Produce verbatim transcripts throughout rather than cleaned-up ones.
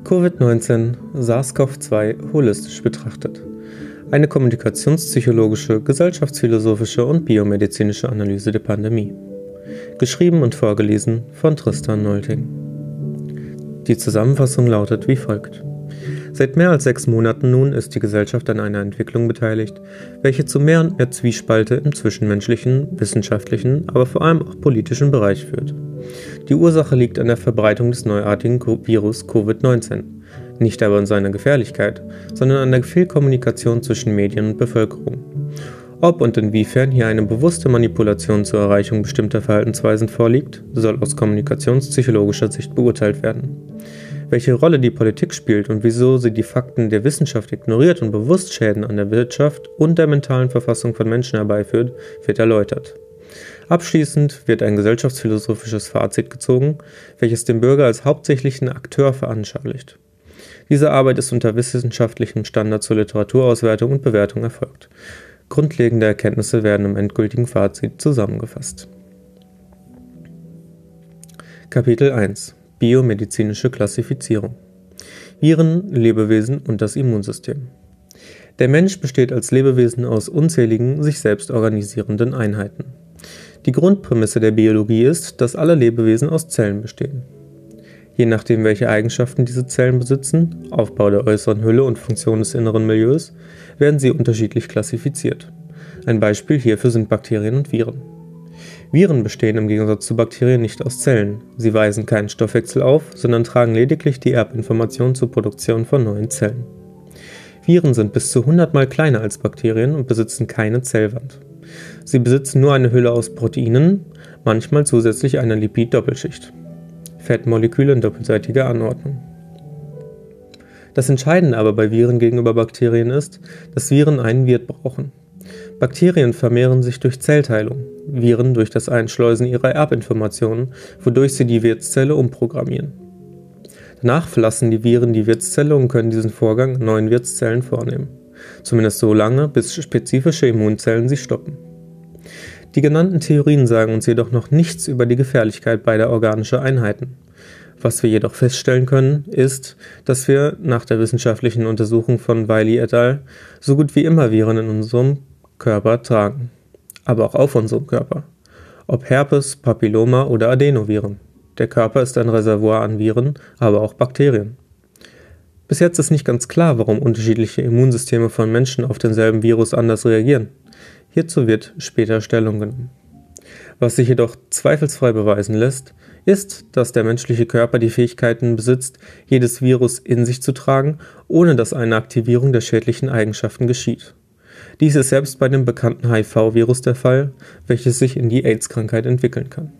Covid neunzehn SARS-CoV zwei holistisch betrachtet. Eine kommunikationspsychologische, gesellschaftsphilosophische und biomedizinische Analyse der Pandemie. Geschrieben und vorgelesen von Tristan Nolting. Die Zusammenfassung lautet wie folgt. Seit mehr als sechs Monaten nun ist die Gesellschaft an einer Entwicklung beteiligt, welche zu mehr und mehr Zwiespalte im zwischenmenschlichen, wissenschaftlichen, aber vor allem auch politischen Bereich führt. Die Ursache liegt an der Verbreitung des neuartigen Virus Covid neunzehn, nicht aber an seiner Gefährlichkeit, sondern an der Fehlkommunikation zwischen Medien und Bevölkerung. Ob und inwiefern hier eine bewusste Manipulation zur Erreichung bestimmter Verhaltensweisen vorliegt, soll aus kommunikationspsychologischer Sicht beurteilt werden. Welche Rolle die Politik spielt und wieso sie die Fakten der Wissenschaft ignoriert und bewusst Schäden an der Wirtschaft und der mentalen Verfassung von Menschen herbeiführt, wird erläutert. Abschließend wird ein gesellschaftsphilosophisches Fazit gezogen, welches den Bürger als hauptsächlichen Akteur veranschaulicht. Diese Arbeit ist unter wissenschaftlichen Standards zur Literaturauswertung und Bewertung erfolgt. Grundlegende Erkenntnisse werden im endgültigen Fazit zusammengefasst. Kapitel eins. Biomedizinische Klassifizierung. Viren, Lebewesen und das Immunsystem. Der Mensch besteht als Lebewesen aus unzähligen, sich selbst organisierenden Einheiten. Die Grundprämisse der Biologie ist, dass alle Lebewesen aus Zellen bestehen. Je nachdem, welche Eigenschaften diese Zellen besitzen, Aufbau der äußeren Hülle und Funktion des inneren Milieus, werden sie unterschiedlich klassifiziert. Ein Beispiel hierfür sind Bakterien und Viren. Viren bestehen im Gegensatz zu Bakterien nicht aus Zellen. Sie weisen keinen Stoffwechsel auf, sondern tragen lediglich die Erbinformation zur Produktion von neuen Zellen. Viren sind bis zu hundert Mal kleiner als Bakterien und besitzen keine Zellwand. Sie besitzen nur eine Hülle aus Proteinen, manchmal zusätzlich eine Lipid-Doppelschicht. Fettmoleküle in doppelseitiger Anordnung. Das Entscheidende aber bei Viren gegenüber Bakterien ist, dass Viren einen Wirt brauchen. Bakterien vermehren sich durch Zellteilung, Viren durch das Einschleusen ihrer Erbinformationen, wodurch sie die Wirtszelle umprogrammieren. Danach verlassen die Viren die Wirtszelle und können diesen Vorgang in neuen Wirtszellen vornehmen. Zumindest so lange, bis spezifische Immunzellen sie stoppen. Die genannten Theorien sagen uns jedoch noch nichts über die Gefährlichkeit beider organischer Einheiten. Was wir jedoch feststellen können, ist, dass wir nach der wissenschaftlichen Untersuchung von Wiley et al. So gut wie immer Viren in unserem Körper tragen, aber auch auf unserem Körper. Ob Herpes, Papilloma oder Adenoviren. Der Körper ist ein Reservoir an Viren, aber auch Bakterien. Bis jetzt ist nicht ganz klar, warum unterschiedliche Immunsysteme von Menschen auf denselben Virus anders reagieren. Hierzu wird später Stellung genommen. Was sich jedoch zweifelsfrei beweisen lässt, ist, dass der menschliche Körper die Fähigkeiten besitzt, jedes Virus in sich zu tragen, ohne dass eine Aktivierung der schädlichen Eigenschaften geschieht. Dies ist selbst bei dem bekannten H I V-Virus der Fall, welches sich in die AIDS-Krankheit entwickeln kann.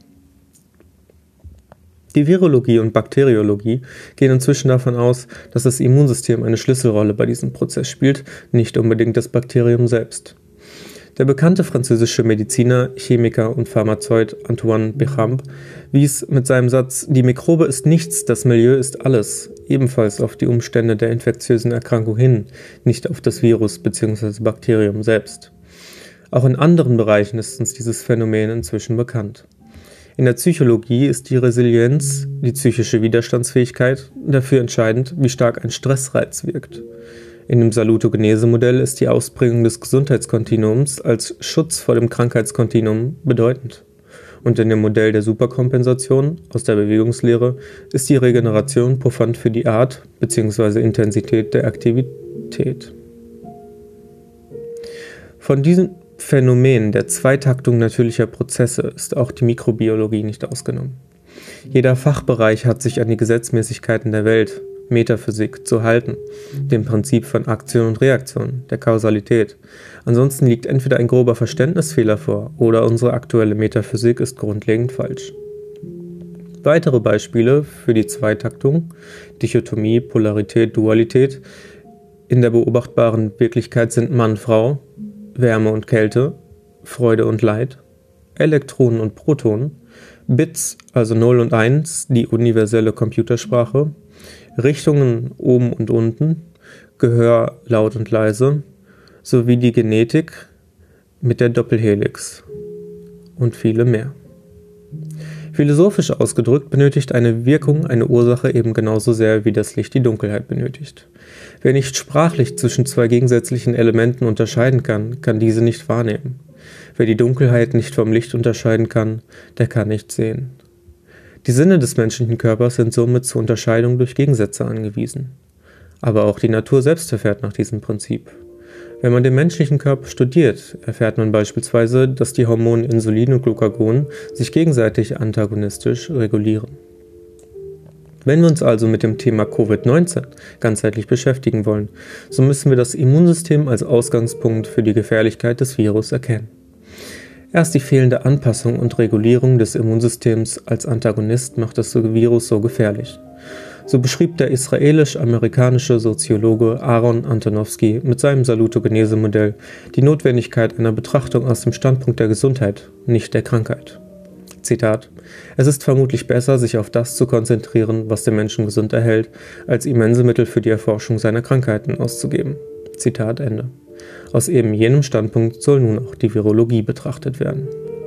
Die Virologie und Bakteriologie gehen inzwischen davon aus, dass das Immunsystem eine Schlüsselrolle bei diesem Prozess spielt, nicht unbedingt das Bakterium selbst. Der bekannte französische Mediziner, Chemiker und Pharmazeut Antoine Béchamp wies mit seinem Satz „Die Mikrobe ist nichts, das Milieu ist alles" ebenfalls auf die Umstände der infektiösen Erkrankung hin, nicht auf das Virus bzw. Bakterium selbst. Auch in anderen Bereichen ist uns dieses Phänomen inzwischen bekannt. In der Psychologie ist die Resilienz, die psychische Widerstandsfähigkeit, dafür entscheidend, wie stark ein Stressreiz wirkt. In dem Salutogenese-Modell ist die Ausprägung des Gesundheitskontinuums als Schutz vor dem Krankheitskontinuum bedeutend. Und in dem Modell der Superkompensation aus der Bewegungslehre ist die Regeneration puffernd für die Art bzw. Intensität der Aktivität. Von diesem Phänomen der Zweitaktung natürlicher Prozesse ist auch die Mikrobiologie nicht ausgenommen. Jeder Fachbereich hat sich an die Gesetzmäßigkeiten der Welt, Metaphysik, zu halten, dem Prinzip von Aktion und Reaktion, der Kausalität. Ansonsten liegt entweder ein grober Verständnisfehler vor oder unsere aktuelle Metaphysik ist grundlegend falsch. Weitere Beispiele für die Zweitaktung, Dichotomie, Polarität, Dualität in der beobachtbaren Wirklichkeit sind Mann-Frau, Wärme und Kälte, Freude und Leid, Elektronen und Protonen, Bits, also null und eins, die universelle Computersprache, Richtungen oben und unten, Gehör laut und leise, sowie die Genetik mit der Doppelhelix und viele mehr. Philosophisch ausgedrückt benötigt eine Wirkung eine Ursache eben genauso sehr, wie das Licht die Dunkelheit benötigt. Wer nicht sprachlich zwischen zwei gegensätzlichen Elementen unterscheiden kann, kann diese nicht wahrnehmen. Wer die Dunkelheit nicht vom Licht unterscheiden kann, der kann nicht sehen. Die Sinne des menschlichen Körpers sind somit zur Unterscheidung durch Gegensätze angewiesen. Aber auch die Natur selbst verfährt nach diesem Prinzip. Wenn man den menschlichen Körper studiert, erfährt man beispielsweise, dass die Hormone Insulin und Glucagon sich gegenseitig antagonistisch regulieren. Wenn wir uns also mit dem Thema Covid neunzehn ganzheitlich beschäftigen wollen, so müssen wir das Immunsystem als Ausgangspunkt für die Gefährlichkeit des Virus erkennen. Erst die fehlende Anpassung und Regulierung des Immunsystems als Antagonist macht das Virus so gefährlich. So beschrieb der israelisch-amerikanische Soziologe Aaron Antonowski mit seinem Salutogenese-Modell die Notwendigkeit einer Betrachtung aus dem Standpunkt der Gesundheit, nicht der Krankheit. Zitat: Es ist vermutlich besser, sich auf das zu konzentrieren, was den Menschen gesund erhält, als immense Mittel für die Erforschung seiner Krankheiten auszugeben. Zitat Ende. Aus eben jenem Standpunkt soll nun auch die Virologie betrachtet werden.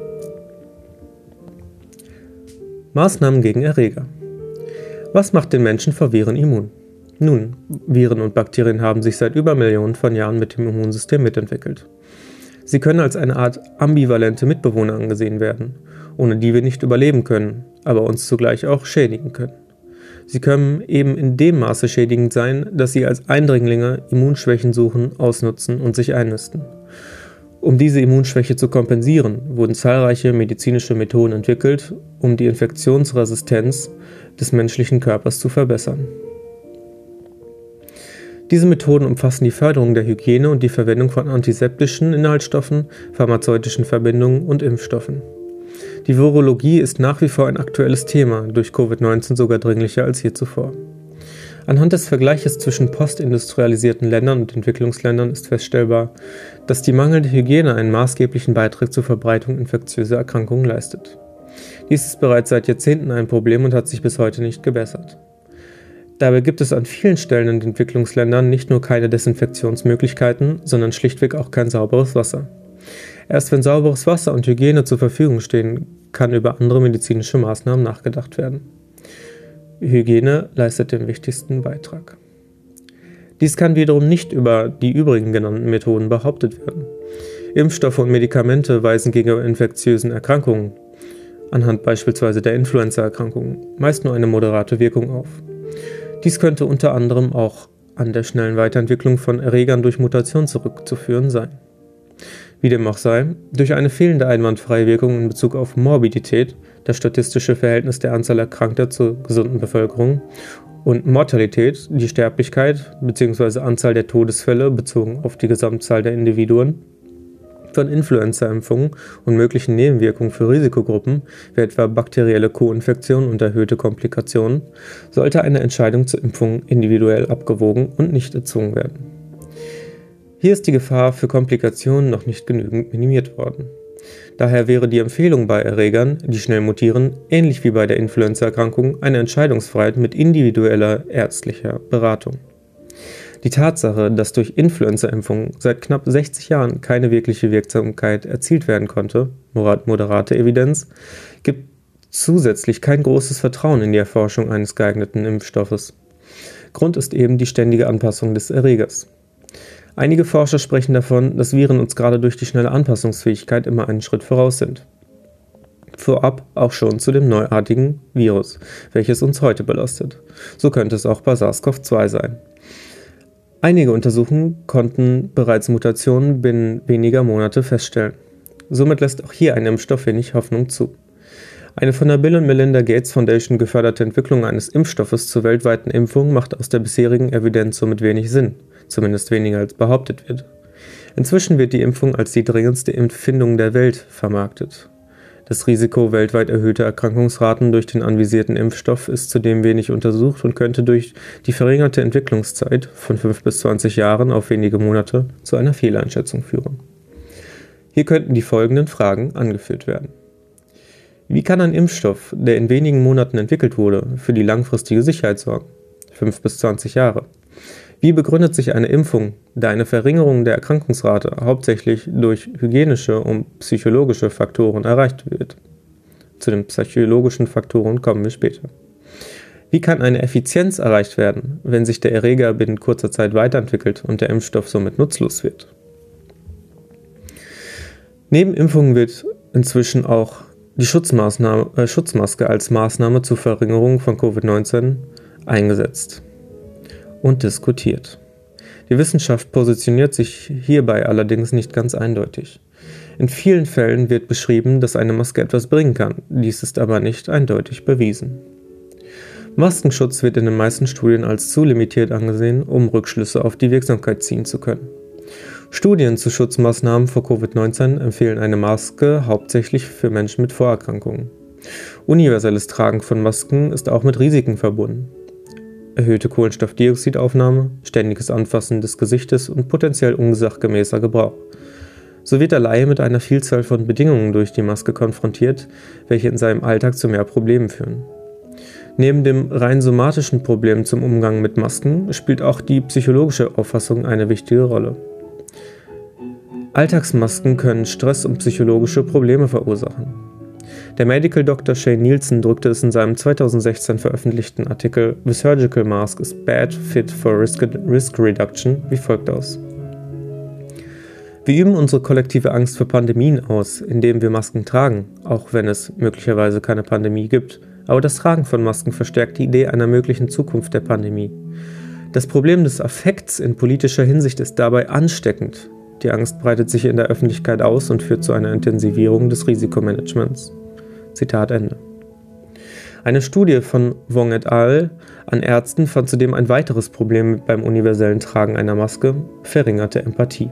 Maßnahmen gegen Erreger. Was macht den Menschen vor Viren immun? Nun, Viren und Bakterien haben sich seit über Millionen von Jahren mit dem Immunsystem mitentwickelt. Sie können als eine Art ambivalente Mitbewohner angesehen werden, ohne die wir nicht überleben können, aber uns zugleich auch schädigen können. Sie können eben in dem Maße schädigend sein, dass sie als Eindringlinge Immunschwächen suchen, ausnutzen und sich einnisten. Um diese Immunschwäche zu kompensieren, wurden zahlreiche medizinische Methoden entwickelt, um die Infektionsresistenz des menschlichen Körpers zu verbessern. Diese Methoden umfassen die Förderung der Hygiene und die Verwendung von antiseptischen Inhaltsstoffen, pharmazeutischen Verbindungen und Impfstoffen. Die Virologie ist nach wie vor ein aktuelles Thema, durch Covid neunzehn sogar dringlicher als je zuvor. Anhand des Vergleiches zwischen postindustrialisierten Ländern und Entwicklungsländern ist feststellbar, dass die mangelnde Hygiene einen maßgeblichen Beitrag zur Verbreitung infektiöser Erkrankungen leistet. Dies ist bereits seit Jahrzehnten ein Problem und hat sich bis heute nicht gebessert. Dabei gibt es an vielen Stellen in den Entwicklungsländern nicht nur keine Desinfektionsmöglichkeiten, sondern schlichtweg auch kein sauberes Wasser. Erst wenn sauberes Wasser und Hygiene zur Verfügung stehen, kann über andere medizinische Maßnahmen nachgedacht werden. Hygiene leistet den wichtigsten Beitrag. Dies kann wiederum nicht über die übrigen genannten Methoden behauptet werden. Impfstoffe und Medikamente weisen gegenüber infektiösen Erkrankungen, anhand beispielsweise der Influenza-Erkrankungen, meist nur eine moderate Wirkung auf. Dies könnte unter anderem auch an der schnellen Weiterentwicklung von Erregern durch Mutation zurückzuführen sein. Wie dem auch sei, durch eine fehlende einwandfreie Wirkung in Bezug auf Morbidität, das statistische Verhältnis der Anzahl Erkrankter zur gesunden Bevölkerung, und Mortalität, die Sterblichkeit bzw. Anzahl der Todesfälle bezogen auf die Gesamtzahl der Individuen, von Influenza-Impfungen und möglichen Nebenwirkungen für Risikogruppen, wie etwa bakterielle Co-Infektionen und erhöhte Komplikationen, sollte eine Entscheidung zur Impfung individuell abgewogen und nicht erzwungen werden. Hier ist die Gefahr für Komplikationen noch nicht genügend minimiert worden. Daher wäre die Empfehlung bei Erregern, die schnell mutieren, ähnlich wie bei der Influenza-Erkrankung, eine Entscheidungsfreiheit mit individueller ärztlicher Beratung. Die Tatsache, dass durch Influenza-Impfungen seit knapp sechzig Jahren keine wirkliche Wirksamkeit erzielt werden konnte, moderate Evidenz, gibt zusätzlich kein großes Vertrauen in die Erforschung eines geeigneten Impfstoffes. Grund ist eben die ständige Anpassung des Erregers. Einige Forscher sprechen davon, dass Viren uns gerade durch die schnelle Anpassungsfähigkeit immer einen Schritt voraus sind. Vorab auch schon zu dem neuartigen Virus, welches uns heute belastet. So könnte es auch bei SARS-CoV zwei sein. Einige Untersuchungen konnten bereits Mutationen binnen weniger Monate feststellen. Somit lässt auch hier ein Impfstoff wenig Hoffnung zu. Eine von der Bill und Melinda Gates Foundation geförderte Entwicklung eines Impfstoffes zur weltweiten Impfung macht aus der bisherigen Evidenz somit wenig Sinn, zumindest weniger als behauptet wird. Inzwischen wird die Impfung als die dringendste Impffindung der Welt vermarktet. Das Risiko weltweit erhöhter Erkrankungsraten durch den anvisierten Impfstoff ist zudem wenig untersucht und könnte durch die verringerte Entwicklungszeit von fünf bis zwanzig Jahren auf wenige Monate zu einer Fehleinschätzung führen. Hier könnten die folgenden Fragen angeführt werden. Wie kann ein Impfstoff, der in wenigen Monaten entwickelt wurde, für die langfristige Sicherheit sorgen? fünf bis zwanzig Jahre. Wie begründet sich eine Impfung, da eine Verringerung der Erkrankungsrate hauptsächlich durch hygienische und psychologische Faktoren erreicht wird? Zu den psychologischen Faktoren kommen wir später. Wie kann eine Effizienz erreicht werden, wenn sich der Erreger binnen kurzer Zeit weiterentwickelt und der Impfstoff somit nutzlos wird? Neben Impfungen wird inzwischen auch die Schutzmaßnahme, äh, Schutzmaske als Maßnahme zur Verringerung von Covid neunzehn eingesetzt und diskutiert. Die Wissenschaft positioniert sich hierbei allerdings nicht ganz eindeutig. In vielen Fällen wird beschrieben, dass eine Maske etwas bringen kann, dies ist aber nicht eindeutig bewiesen. Maskenschutz wird in den meisten Studien als zu limitiert angesehen, um Rückschlüsse auf die Wirksamkeit ziehen zu können. Studien zu Schutzmaßnahmen vor Covid neunzehn empfehlen eine Maske hauptsächlich für Menschen mit Vorerkrankungen. Universelles Tragen von Masken ist auch mit Risiken verbunden. Erhöhte Kohlenstoffdioxidaufnahme, ständiges Anfassen des Gesichtes und potenziell unsachgemäßer Gebrauch. So wird der Laie mit einer Vielzahl von Bedingungen durch die Maske konfrontiert, welche in seinem Alltag zu mehr Problemen führen. Neben dem rein somatischen Problem zum Umgang mit Masken spielt auch die psychologische Auffassung eine wichtige Rolle. Alltagsmasken können Stress und psychologische Probleme verursachen. Der Medical Doktor Shane Nielsen drückte es in seinem zweitausendsechzehn veröffentlichten Artikel The Surgical Mask is Bad Fit for Risk, Risk Reduction wie folgt aus. Wir üben unsere kollektive Angst vor Pandemien aus, indem wir Masken tragen, auch wenn es möglicherweise keine Pandemie gibt. Aber das Tragen von Masken verstärkt die Idee einer möglichen Zukunft der Pandemie. Das Problem des Affekts in politischer Hinsicht ist dabei ansteckend. Die Angst breitet sich in der Öffentlichkeit aus und führt zu einer Intensivierung des Risikomanagements. Zitat Ende. Eine Studie von Wong et al. An Ärzten fand zudem ein weiteres Problem beim universellen Tragen einer Maske: verringerte Empathie.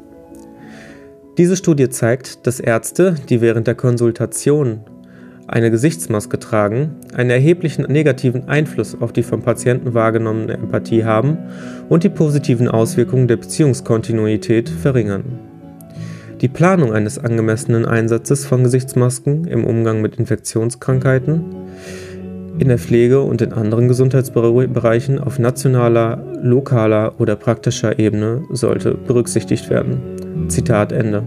Diese Studie zeigt, dass Ärzte, die während der Konsultation eine Gesichtsmaske tragen, einen erheblichen negativen Einfluss auf die vom Patienten wahrgenommene Empathie haben und die positiven Auswirkungen der Beziehungskontinuität verringern. Die Planung eines angemessenen Einsatzes von Gesichtsmasken im Umgang mit Infektionskrankheiten, in der Pflege und in anderen Gesundheitsbereichen auf nationaler, lokaler oder praktischer Ebene sollte berücksichtigt werden. Zitat Ende.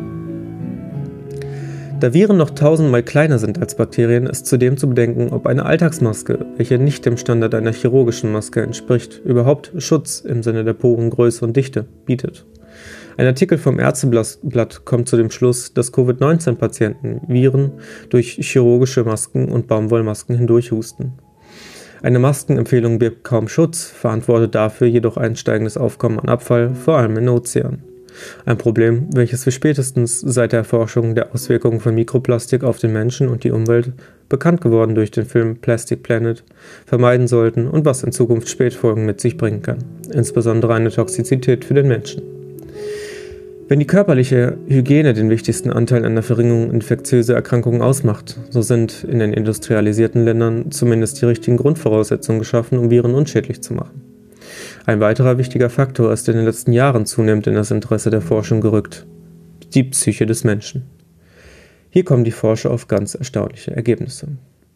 Da Viren noch tausendmal kleiner sind als Bakterien, ist zudem zu bedenken, ob eine Alltagsmaske, welche nicht dem Standard einer chirurgischen Maske entspricht, überhaupt Schutz im Sinne der Porengröße und Dichte bietet. Ein Artikel vom Ärzteblatt kommt zu dem Schluss, dass Covid neunzehn Patienten Viren durch chirurgische Masken und Baumwollmasken hindurchhusten. Eine Maskenempfehlung birgt kaum Schutz, verantwortet dafür jedoch ein steigendes Aufkommen an Abfall, vor allem in Ozeanen. Ein Problem, welches wir spätestens seit der Erforschung der Auswirkungen von Mikroplastik auf den Menschen und die Umwelt, bekannt geworden durch den Film Plastic Planet, vermeiden sollten und was in Zukunft Spätfolgen mit sich bringen kann, insbesondere eine Toxizität für den Menschen. Wenn die körperliche Hygiene den wichtigsten Anteil an der Verringerung infektiöser Erkrankungen ausmacht, so sind in den industrialisierten Ländern zumindest die richtigen Grundvoraussetzungen geschaffen, um Viren unschädlich zu machen. Ein weiterer wichtiger Faktor ist in den letzten Jahren zunehmend in das Interesse der Forschung gerückt: die Psyche des Menschen. Hier kommen die Forscher auf ganz erstaunliche Ergebnisse.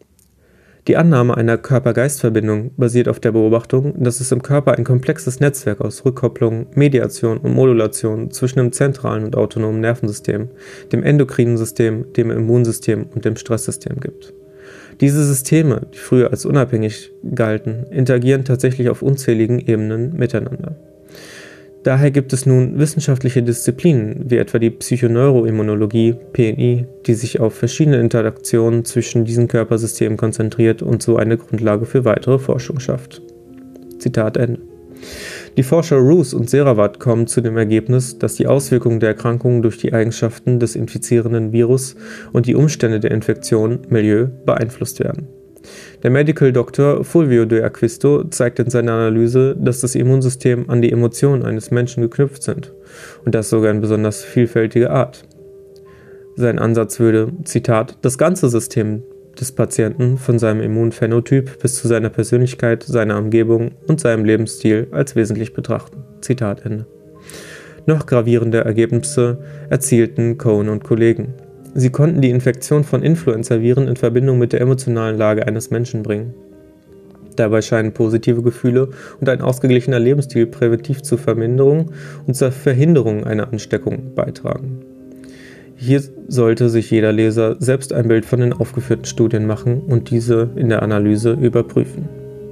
Die Annahme einer Körper-Geist-Verbindung basiert auf der Beobachtung, dass es im Körper ein komplexes Netzwerk aus Rückkopplung, Mediation und Modulation zwischen dem zentralen und autonomen Nervensystem, dem endokrinen System, dem Immunsystem und dem Stresssystem gibt. Diese Systeme, die früher als unabhängig galten, interagieren tatsächlich auf unzähligen Ebenen miteinander. Daher gibt es nun wissenschaftliche Disziplinen, wie etwa die Psychoneuroimmunologie, P N I, die sich auf verschiedene Interaktionen zwischen diesen Körpersystemen konzentriert und so eine Grundlage für weitere Forschung schafft. Zitat Ende. Die Forscher Roos und Seravat kommen zu dem Ergebnis, dass die Auswirkungen der Erkrankungen durch die Eigenschaften des infizierenden Virus und die Umstände der Infektion, Milieu, beeinflusst werden. Der Medical Doktor Fulvio de Acquisto zeigt in seiner Analyse, dass das Immunsystem an die Emotionen eines Menschen geknüpft sind und das sogar in besonders vielfältige Art. Sein Ansatz würde, Zitat, das ganze System des Patienten von seinem Immunphänotyp bis zu seiner Persönlichkeit, seiner Umgebung und seinem Lebensstil als wesentlich betrachten. Zitat Ende. Noch gravierende Ergebnisse erzielten Cohen und Kollegen. Sie konnten die Infektion von Influenza-Viren in Verbindung mit der emotionalen Lage eines Menschen bringen. Dabei scheinen positive Gefühle und ein ausgeglichener Lebensstil präventiv zur Verminderung und zur Verhinderung einer Ansteckung beitragen. Hier sollte sich jeder Leser selbst ein Bild von den aufgeführten Studien machen und diese in der Analyse überprüfen.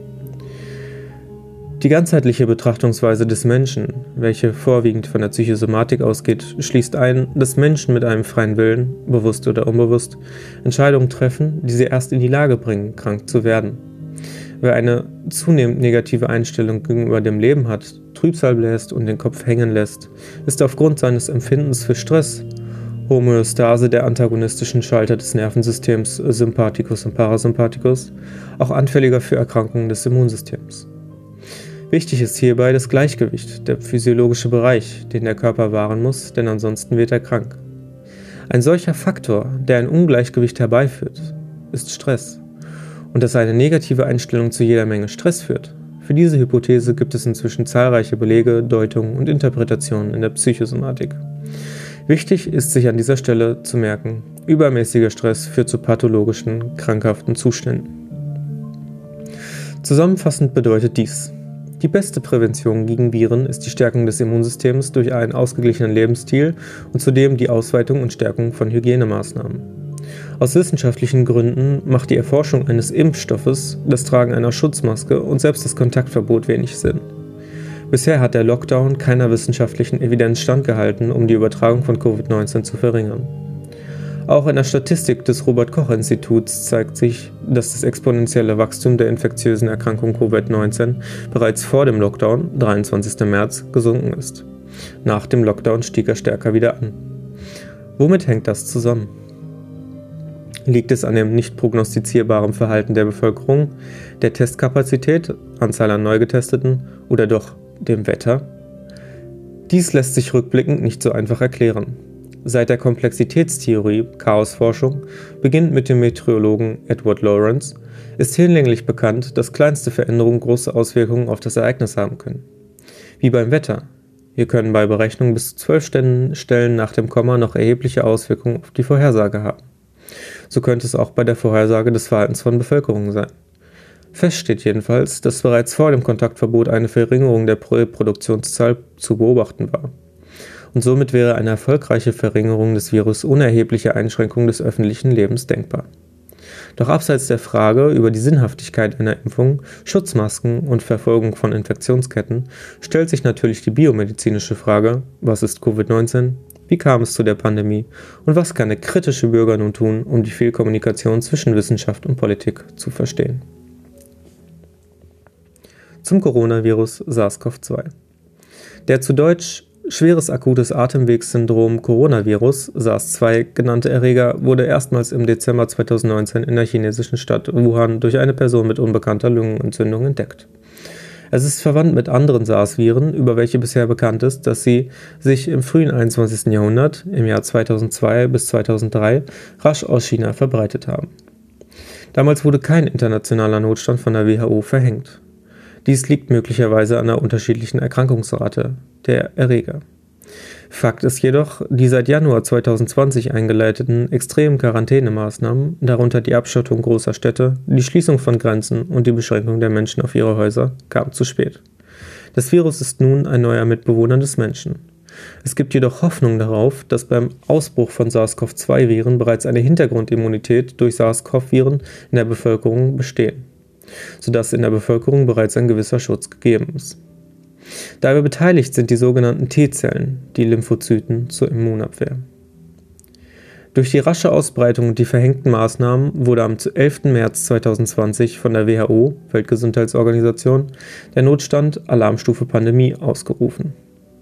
Die ganzheitliche Betrachtungsweise des Menschen, welche vorwiegend von der Psychosomatik ausgeht, schließt ein, dass Menschen mit einem freien Willen, bewusst oder unbewusst, Entscheidungen treffen, die sie erst in die Lage bringen, krank zu werden. Wer eine zunehmend negative Einstellung gegenüber dem Leben hat, Trübsal bläst und den Kopf hängen lässt, ist aufgrund seines Empfindens für Stress, Homöostase der antagonistischen Schalter des Nervensystems Sympathikus und Parasympathikus, auch anfälliger für Erkrankungen des Immunsystems. Wichtig ist hierbei das Gleichgewicht, der physiologische Bereich, den der Körper wahren muss, denn ansonsten wird er krank. Ein solcher Faktor, der ein Ungleichgewicht herbeiführt, ist Stress. Und dass eine negative Einstellung zu jeder Menge Stress führt. Für diese Hypothese gibt es inzwischen zahlreiche Belege, Deutungen und Interpretationen in der Psychosomatik. Wichtig ist sich an dieser Stelle zu merken, übermäßiger Stress führt zu pathologischen, krankhaften Zuständen. Zusammenfassend bedeutet dies: Die beste Prävention gegen Viren ist die Stärkung des Immunsystems durch einen ausgeglichenen Lebensstil und zudem die Ausweitung und Stärkung von Hygienemaßnahmen. Aus wissenschaftlichen Gründen macht die Erforschung eines Impfstoffes, das Tragen einer Schutzmaske und selbst das Kontaktverbot wenig Sinn. Bisher hat der Lockdown keiner wissenschaftlichen Evidenz standgehalten, um die Übertragung von Covid neunzehn zu verringern. Auch in der Statistik des Robert-Koch-Instituts zeigt sich, dass das exponentielle Wachstum der infektiösen Erkrankung Covid neunzehn bereits vor dem Lockdown, dreiundzwanzigsten März, gesunken ist. Nach dem Lockdown stieg er stärker wieder an. Womit hängt das zusammen? Liegt es an dem nicht prognostizierbaren Verhalten der Bevölkerung, der Testkapazität, Anzahl an Neugetesteten oder doch dem Wetter? Dies lässt sich rückblickend nicht so einfach erklären. Seit der Komplexitätstheorie, Chaosforschung, beginnt mit dem Meteorologen Edward Lorenz, ist hinlänglich bekannt, dass kleinste Veränderungen große Auswirkungen auf das Ereignis haben können. Wie beim Wetter. Hier können bei Berechnungen bis zu zwölf Stellen nach dem Komma noch erhebliche Auswirkungen auf die Vorhersage haben. So könnte es auch bei der Vorhersage des Verhaltens von Bevölkerung sein. Fest steht jedenfalls, dass bereits vor dem Kontaktverbot eine Verringerung der Reproduktionszahl zu beobachten war. Und somit wäre eine erfolgreiche Verringerung des Virus ohne erhebliche Einschränkung des öffentlichen Lebens denkbar. Doch abseits der Frage über die Sinnhaftigkeit einer Impfung, Schutzmasken und Verfolgung von Infektionsketten stellt sich natürlich die biomedizinische Frage: Was ist Covid neunzehn? Wie kam es zu der Pandemie? Und was kann der kritische Bürger nun tun, um die Fehlkommunikation zwischen Wissenschaft und Politik zu verstehen? Zum Coronavirus SARS-C o V zwei. Der zu Deutsch schweres akutes Atemwegssyndrom Coronavirus SARS zwei genannte Erreger wurde erstmals im Dezember zweitausendneunzehn in der chinesischen Stadt Wuhan durch eine Person mit unbekannter Lungenentzündung entdeckt. Es ist verwandt mit anderen SARS-Viren, über welche bisher bekannt ist, dass sie sich im frühen einundzwanzigsten Jahrhundert, im Jahr zweitausendzwei bis zweitausenddrei, rasch aus China verbreitet haben. Damals wurde kein internationaler Notstand von der W H O verhängt. Dies liegt möglicherweise an der unterschiedlichen Erkrankungsrate der Erreger. Fakt ist jedoch, die seit Januar zweitausendzwanzig eingeleiteten extremen Quarantänemaßnahmen, darunter die Abschottung großer Städte, die Schließung von Grenzen und die Beschränkung der Menschen auf ihre Häuser, kamen zu spät. Das Virus ist nun ein neuer Mitbewohner des Menschen. Es gibt jedoch Hoffnung darauf, dass beim Ausbruch von SARS-C o V zwei Viren bereits eine Hintergrundimmunität durch SARS-C o V-Viren in der Bevölkerung bestehen, sodass in der Bevölkerung bereits ein gewisser Schutz gegeben ist. Dabei beteiligt sind die sogenannten T-Zellen, die Lymphozyten, zur Immunabwehr. Durch die rasche Ausbreitung und die verhängten Maßnahmen wurde am elften März zweitausendzwanzig von der W H O, Weltgesundheitsorganisation, der Notstand Alarmstufe Pandemie ausgerufen.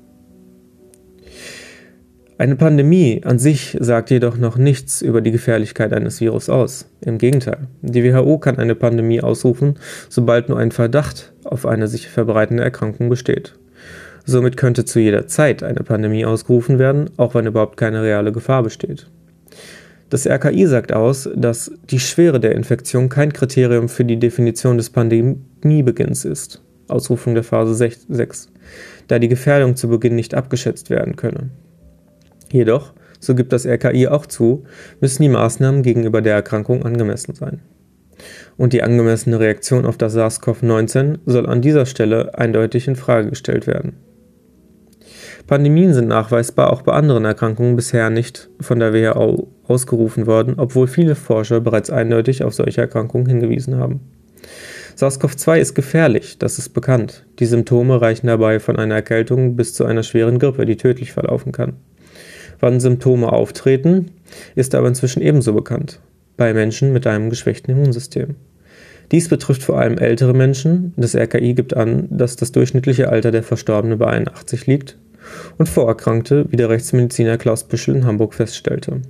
Eine Pandemie an sich sagt jedoch noch nichts über die Gefährlichkeit eines Virus aus. Im Gegenteil, die W H O kann eine Pandemie ausrufen, sobald nur ein Verdacht auf eine sich verbreitende Erkrankung besteht. Somit könnte zu jeder Zeit eine Pandemie ausgerufen werden, auch wenn überhaupt keine reale Gefahr besteht. Das R K I sagt aus, dass die Schwere der Infektion kein Kriterium für die Definition des Pandemiebeginns ist, Ausrufung der Phase sechs, da die Gefährdung zu Beginn nicht abgeschätzt werden könne. Jedoch, so gibt das R K I auch zu, müssen die Maßnahmen gegenüber der Erkrankung angemessen sein. Und die angemessene Reaktion auf das SARS-C o V neunzehn soll an dieser Stelle eindeutig in Frage gestellt werden. Pandemien sind nachweisbar auch bei anderen Erkrankungen bisher nicht von der W H O ausgerufen worden, obwohl viele Forscher bereits eindeutig auf solche Erkrankungen hingewiesen haben. SARS-CoV zwei ist gefährlich, das ist bekannt. Die Symptome reichen dabei von einer Erkältung bis zu einer schweren Grippe, die tödlich verlaufen kann. Wann Symptome auftreten, ist aber inzwischen ebenso bekannt: bei Menschen mit einem geschwächten Immunsystem. Dies betrifft vor allem ältere Menschen. Das R K I gibt an, dass das durchschnittliche Alter der Verstorbenen bei einundachtzig liegt und Vorerkrankte, wie der Rechtsmediziner Klaus Büschel in Hamburg feststellte.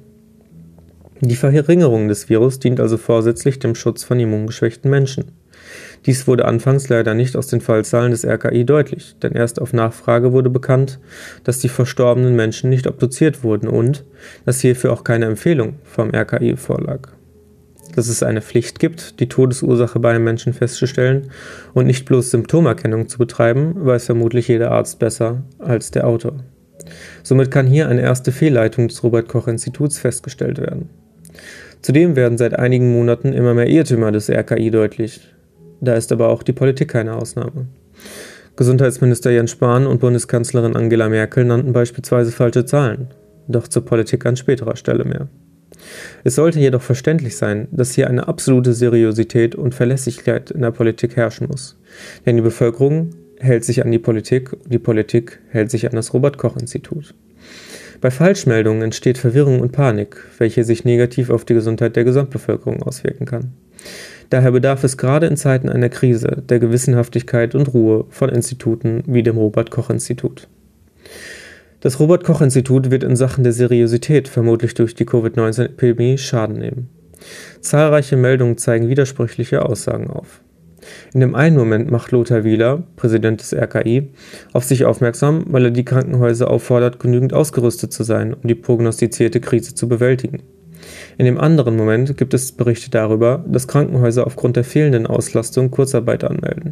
Die Verringerung des Virus dient also vorsätzlich dem Schutz von immungeschwächten Menschen. Dies wurde anfangs leider nicht aus den Fallzahlen des R K I deutlich, denn erst auf Nachfrage wurde bekannt, dass die verstorbenen Menschen nicht obduziert wurden und dass hierfür auch keine Empfehlung vom R K I vorlag. Dass es eine Pflicht gibt, die Todesursache bei einem Menschen festzustellen und nicht bloß Symptomerkennung zu betreiben, weiß vermutlich jeder Arzt besser als der Autor. Somit kann hier eine erste Fehlleitung des Robert-Koch-Instituts festgestellt werden. Zudem werden seit einigen Monaten immer mehr Irrtümer des R K I deutlich. Da ist aber auch die Politik keine Ausnahme. Gesundheitsminister Jens Spahn und Bundeskanzlerin Angela Merkel nannten beispielsweise falsche Zahlen, doch zur Politik an späterer Stelle mehr. Es sollte jedoch verständlich sein, dass hier eine absolute Seriosität und Verlässlichkeit in der Politik herrschen muss. Denn die Bevölkerung hält sich an die Politik und die Politik hält sich an das Robert-Koch-Institut. Bei Falschmeldungen entsteht Verwirrung und Panik, welche sich negativ auf die Gesundheit der Gesamtbevölkerung auswirken kann. Daher bedarf es gerade in Zeiten einer Krise der Gewissenhaftigkeit und Ruhe von Instituten wie dem Robert-Koch-Institut. Das Robert-Koch-Institut wird in Sachen der Seriosität vermutlich durch die Covid neunzehn Epidemie Schaden nehmen. Zahlreiche Meldungen zeigen widersprüchliche Aussagen auf. In dem einen Moment macht Lothar Wieler, Präsident des R K I, auf sich aufmerksam, weil er die Krankenhäuser auffordert, genügend ausgerüstet zu sein, um die prognostizierte Krise zu bewältigen. In dem anderen Moment gibt es Berichte darüber, dass Krankenhäuser aufgrund der fehlenden Auslastung Kurzarbeit anmelden.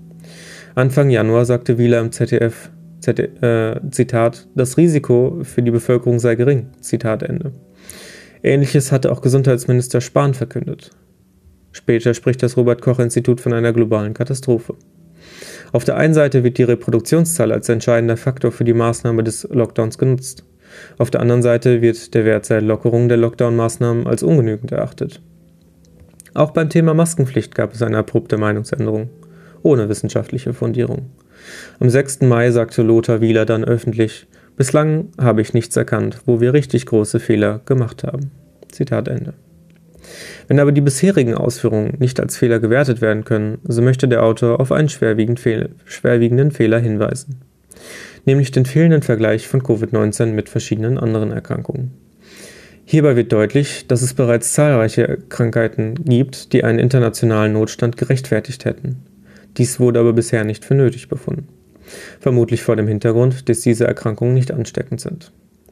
Anfang Januar sagte Wieler im Z D F, Z D, äh, Zitat, das Risiko für die Bevölkerung sei gering, Zitat Ende. Ähnliches hatte auch Gesundheitsminister Spahn verkündet. Später spricht das Robert-Koch-Institut von einer globalen Katastrophe. Auf der einen Seite wird die Reproduktionszahl als entscheidender Faktor für die Maßnahme des Lockdowns genutzt. Auf der anderen Seite wird der Wert der Lockerung der Lockdown-Maßnahmen als ungenügend erachtet. Auch beim Thema Maskenpflicht gab es eine abrupte Meinungsänderung, ohne wissenschaftliche Fundierung. Am sechsten Mai sagte Lothar Wieler dann öffentlich: Bislang habe ich nichts erkannt, wo wir richtig große Fehler gemacht haben. Zitat Ende. Wenn aber die bisherigen Ausführungen nicht als Fehler gewertet werden können, so möchte der Autor auf einen schwerwiegend Fehl- schwerwiegenden Fehler hinweisen, nämlich den fehlenden Vergleich von Covid neunzehn mit verschiedenen anderen Erkrankungen. Hierbei wird deutlich, dass es bereits zahlreiche Krankheiten gibt, die einen internationalen Notstand gerechtfertigt hätten. Dies wurde aber bisher nicht für nötig befunden. Vermutlich vor dem Hintergrund, dass diese Erkrankungen nicht ansteckend sind.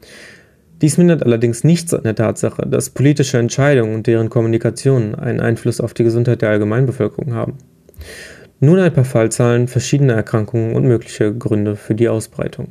Dies mindert allerdings nichts an der Tatsache, dass politische Entscheidungen und deren Kommunikation einen Einfluss auf die Gesundheit der Allgemeinbevölkerung haben. Nun ein paar Fallzahlen verschiedener Erkrankungen und mögliche Gründe für die Ausbreitung.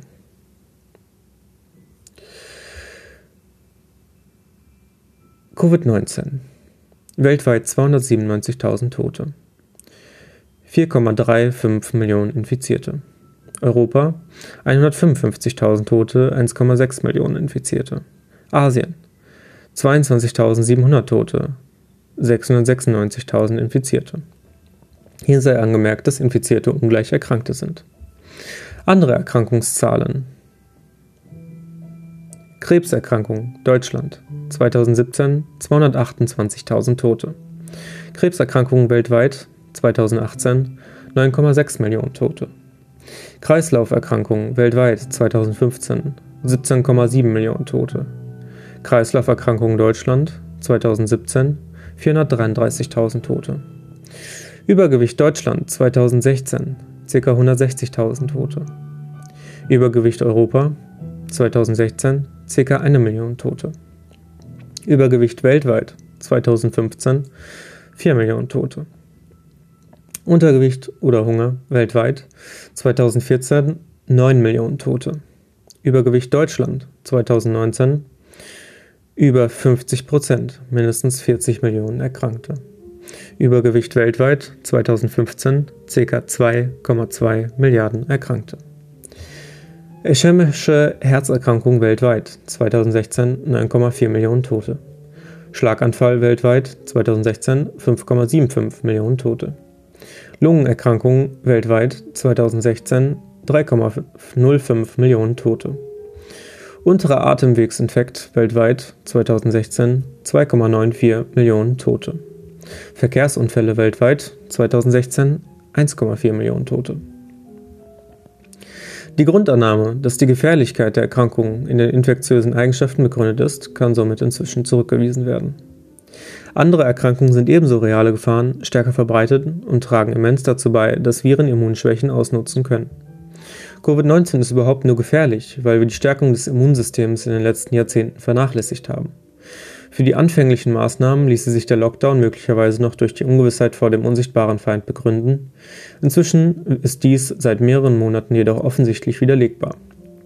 Covid neunzehn. Weltweit zweihundertsiebenundneunzigtausend Tote. vier Komma fünfunddreißig Millionen Infizierte. Europa hundertfünfundfünfzigtausend Tote, eins Komma sechs Millionen Infizierte. Asien zweiundzwanzigtausendsiebenhundert Tote, sechshundertsechsundneunzigtausend Infizierte. Hier sei angemerkt, dass Infizierte ungleich Erkrankte sind. Andere Erkrankungszahlen. Krebserkrankung Deutschland zweitausendsiebzehn zweihundertachtundzwanzigtausend Tote. Krebserkrankungen weltweit zweitausendachtzehn neun Komma sechs Millionen Tote. Kreislauferkrankungen weltweit zweitausendfünfzehn siebzehn Komma sieben Millionen Tote. Kreislauferkrankungen Deutschland zweitausendsiebzehn vierhundertdreiunddreißigtausend Tote. Übergewicht Deutschland zweitausendsechzehn ca. hundertsechzigtausend Tote. Übergewicht Europa zweitausendsechzehn ca. eine Million Tote. Übergewicht weltweit zweitausendfünfzehn vier Millionen Tote. Untergewicht oder Hunger weltweit zweitausendvierzehn neun Millionen Tote. Übergewicht Deutschland zweitausendneunzehn über fünfzig Prozent, mindestens vierzig Millionen Erkrankte. Übergewicht weltweit zweitausendfünfzehn ca. zwei Komma zwei Milliarden Erkrankte. Ischämische Herzerkrankung weltweit, zweitausendsechzehn neun Komma vier Millionen Tote. Schlaganfall weltweit, zweitausendsechzehn fünf Komma fünfundsiebzig Millionen Tote. Lungenerkrankungen weltweit, zweitausendsechzehn drei Komma null fünf Millionen Tote. Unterer Atemwegsinfekt weltweit, zweitausendsechzehn zwei Komma vierundneunzig Millionen Tote. Verkehrsunfälle weltweit, zweitausendsechzehn eins Komma vier Millionen Tote. Die Grundannahme, dass die Gefährlichkeit der Erkrankungen in den infektiösen Eigenschaften begründet ist, kann somit inzwischen zurückgewiesen werden. Andere Erkrankungen sind ebenso reale Gefahren, stärker verbreitet und tragen immens dazu bei, dass Viren Immunschwächen ausnutzen können. Covid neunzehn ist überhaupt nur gefährlich, weil wir die Stärkung des Immunsystems in den letzten Jahrzehnten vernachlässigt haben. Für die anfänglichen Maßnahmen ließe sich der Lockdown möglicherweise noch durch die Ungewissheit vor dem unsichtbaren Feind begründen. Inzwischen ist dies seit mehreren Monaten jedoch offensichtlich widerlegbar.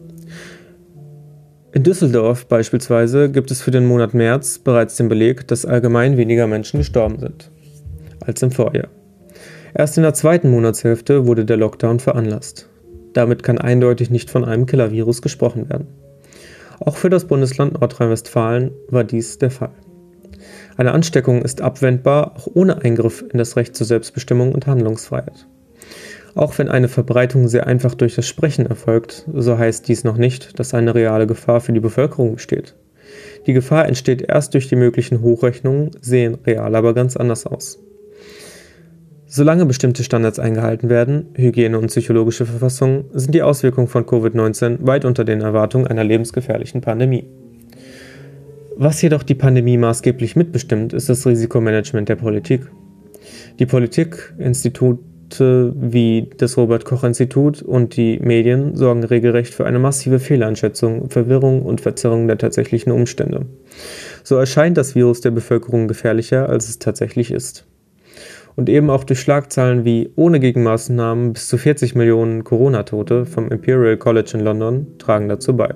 In Düsseldorf beispielsweise gibt es für den Monat März bereits den Beleg, dass allgemein weniger Menschen gestorben sind als im Vorjahr. Erst in der zweiten Monatshälfte wurde der Lockdown veranlasst. Damit kann eindeutig nicht von einem Killer-Virus gesprochen werden. Auch für das Bundesland Nordrhein-Westfalen war dies der Fall. Eine Ansteckung ist abwendbar, auch ohne Eingriff in das Recht zur Selbstbestimmung und Handlungsfreiheit. Auch wenn eine Verbreitung sehr einfach durch das Sprechen erfolgt, so heißt dies noch nicht, dass eine reale Gefahr für die Bevölkerung besteht. Die Gefahr entsteht erst durch die möglichen Hochrechnungen, sehen real aber ganz anders aus. Solange bestimmte Standards eingehalten werden, Hygiene und psychologische Verfassung, sind die Auswirkungen von Covid neunzehn weit unter den Erwartungen einer lebensgefährlichen Pandemie. Was jedoch die Pandemie maßgeblich mitbestimmt, ist das Risikomanagement der Politik. Die Politik, Institute wie das Robert-Koch-Institut und die Medien sorgen regelrecht für eine massive Fehleinschätzung, Verwirrung und Verzerrung der tatsächlichen Umstände. So erscheint das Virus der Bevölkerung gefährlicher, als es tatsächlich ist. Und eben auch durch Schlagzeilen wie ohne Gegenmaßnahmen bis zu vierzig Millionen Corona-Tote vom Imperial College in London tragen dazu bei.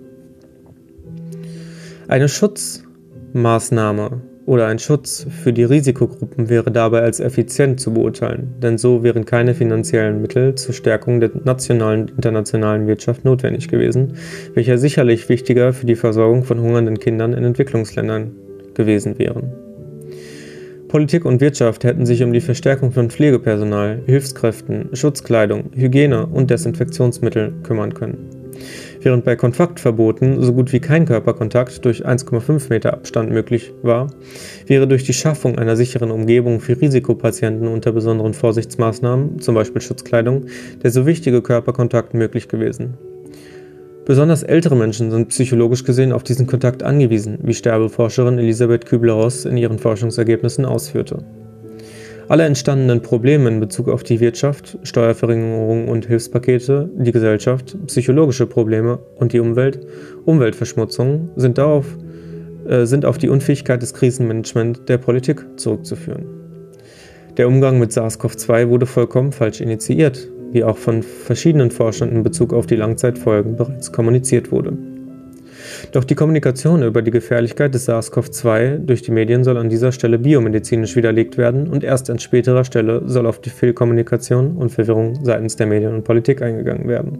Eine Schutzmaßnahme oder ein Schutz für die Risikogruppen wäre dabei als effizient zu beurteilen, denn so wären keine finanziellen Mittel zur Stärkung der nationalen und internationalen Wirtschaft notwendig gewesen, welche sicherlich wichtiger für die Versorgung von hungernden Kindern in Entwicklungsländern gewesen wären. Politik und Wirtschaft hätten sich um die Verstärkung von Pflegepersonal, Hilfskräften, Schutzkleidung, Hygiene und Desinfektionsmittel kümmern können. Während bei Kontaktverboten so gut wie kein Körperkontakt durch eins Komma fünf Meter Abstand möglich war, wäre durch die Schaffung einer sicheren Umgebung für Risikopatienten unter besonderen Vorsichtsmaßnahmen, zum Beispiel Schutzkleidung, der so wichtige Körperkontakt möglich gewesen. Besonders ältere Menschen sind psychologisch gesehen auf diesen Kontakt angewiesen, wie Sterbeforscherin Elisabeth Kübler-Ross in ihren Forschungsergebnissen ausführte. Alle entstandenen Probleme in Bezug auf die Wirtschaft, Steuerverringerung und Hilfspakete, die Gesellschaft, psychologische Probleme und die Umwelt, Umweltverschmutzung sind, darauf, äh, sind auf die Unfähigkeit des Krisenmanagements der Politik zurückzuführen. Der Umgang mit SARS-C o V zwei wurde vollkommen falsch initiiert, wie auch von verschiedenen Forschern in Bezug auf die Langzeitfolgen bereits kommuniziert wurde. Doch die Kommunikation über die Gefährlichkeit des SARS-C o V zwei durch die Medien soll an dieser Stelle biomedizinisch widerlegt werden und erst an späterer Stelle soll auf die Fehlkommunikation und Verwirrung seitens der Medien und Politik eingegangen werden.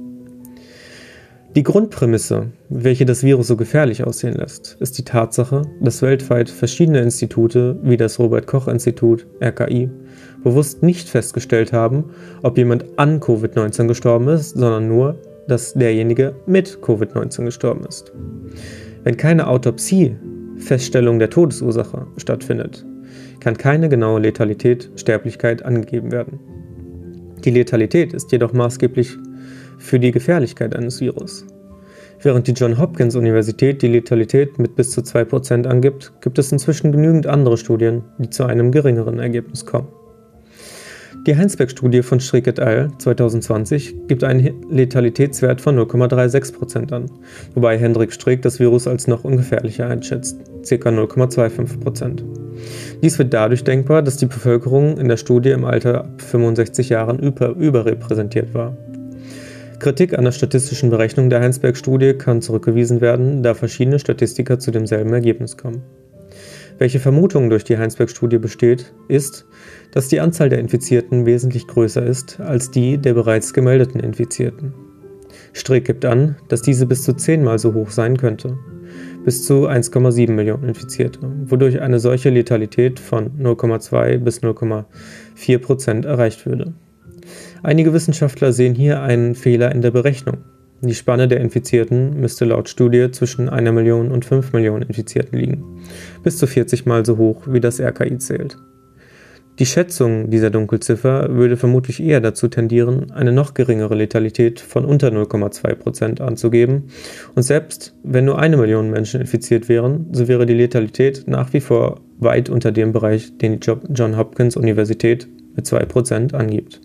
Die Grundprämisse, welche das Virus so gefährlich aussehen lässt, ist die Tatsache, dass weltweit verschiedene Institute wie das Robert-Koch-Institut, R K I, bewusst nicht festgestellt haben, ob jemand an Covid neunzehn gestorben ist, sondern nur, dass derjenige mit Covid neunzehn gestorben ist. Wenn keine Autopsie, Feststellung der Todesursache stattfindet, kann keine genaue Letalität, Sterblichkeit angegeben werden. Die Letalität ist jedoch maßgeblich für die Gefährlichkeit eines Virus. Während die Johns Hopkins Universität die Letalität mit bis zu zwei Prozent angibt, gibt es inzwischen genügend andere Studien, die zu einem geringeren Ergebnis kommen. Die Heinsberg-Studie von Strick et al. zwanzig zwanzig gibt einen Letalitätswert von null Komma sechsunddreißig Prozent an, wobei Hendrik Strick das Virus als noch ungefährlicher einschätzt, ca. null Komma fünfundzwanzig Prozent. Dies wird dadurch denkbar, dass die Bevölkerung in der Studie im Alter ab fünfundsechzig Jahren über, überrepräsentiert war. Kritik an der statistischen Berechnung der Heinsberg-Studie kann zurückgewiesen werden, da verschiedene Statistiker zu demselben Ergebnis kommen. Welche Vermutung durch die Heinsberg-Studie besteht, ist, dass die Anzahl der Infizierten wesentlich größer ist als die der bereits gemeldeten Infizierten. Streeck gibt an, dass diese bis zu zehnmal so hoch sein könnte, bis zu eins Komma sieben Millionen Infizierte, wodurch eine solche Letalität von null Komma zwei bis null Komma vier Prozent erreicht würde. Einige Wissenschaftler sehen hier einen Fehler in der Berechnung. Die Spanne der Infizierten müsste laut Studie zwischen einer Million und fünf Millionen Infizierten liegen, bis zu vierzig Mal so hoch, wie das R K I zählt. Die Schätzung dieser Dunkelziffer würde vermutlich eher dazu tendieren, eine noch geringere Letalität von unter null Komma zwei Prozent anzugeben, und selbst wenn nur eine Million Menschen infiziert wären, so wäre die Letalität nach wie vor weit unter dem Bereich, den die Johns Hopkins Universität mit zwei Prozent angibt.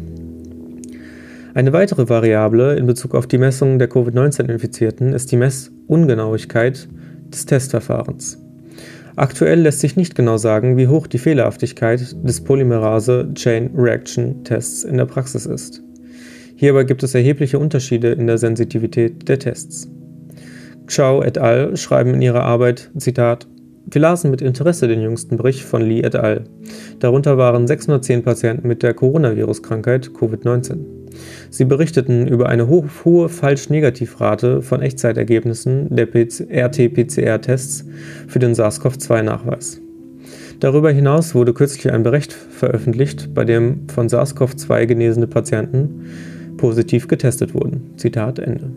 Eine weitere Variable in Bezug auf die Messung der Covid neunzehn Infizierten ist die Messungenauigkeit des Testverfahrens. Aktuell lässt sich nicht genau sagen, wie hoch die Fehlerhaftigkeit des Polymerase-Chain-Reaction-Tests in der Praxis ist. Hierbei gibt es erhebliche Unterschiede in der Sensitivität der Tests. Xiao et al. Schreiben in ihrer Arbeit, Zitat, wir lasen mit Interesse den jüngsten Bericht von Li et al. Darunter waren sechshundertzehn Patienten mit der Coronavirus-Krankheit Covid neunzehn. Sie berichteten über eine ho hohe Falsch-Negativ-Rate von Echtzeitergebnissen der R T P C R-Tests für den SARS CoV zwei Nachweis. Darüber hinaus wurde kürzlich ein Bericht veröffentlicht, bei dem von SARS CoV zwei genesene Patienten positiv getestet wurden. Zitat Ende.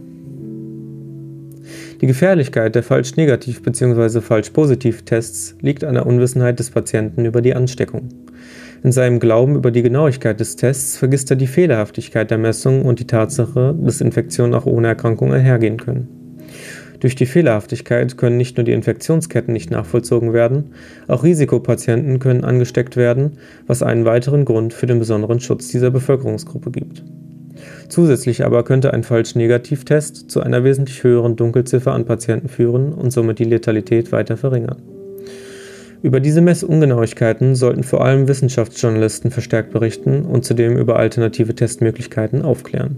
Die Gefährlichkeit der Falsch-Negativ- bzw. Falsch-Positiv-Tests liegt an der Unwissenheit des Patienten über die Ansteckung. In seinem Glauben über die Genauigkeit des Tests vergisst er die Fehlerhaftigkeit der Messung und die Tatsache, dass Infektionen auch ohne Erkrankung einhergehen können. Durch die Fehlerhaftigkeit können nicht nur die Infektionsketten nicht nachvollzogen werden, auch Risikopatienten können angesteckt werden, was einen weiteren Grund für den besonderen Schutz dieser Bevölkerungsgruppe gibt. Zusätzlich aber könnte ein Falsch-Negativ-Test zu einer wesentlich höheren Dunkelziffer an Patienten führen und somit die Letalität weiter verringern. Über diese Messungenauigkeiten sollten vor allem Wissenschaftsjournalisten verstärkt berichten und zudem über alternative Testmöglichkeiten aufklären.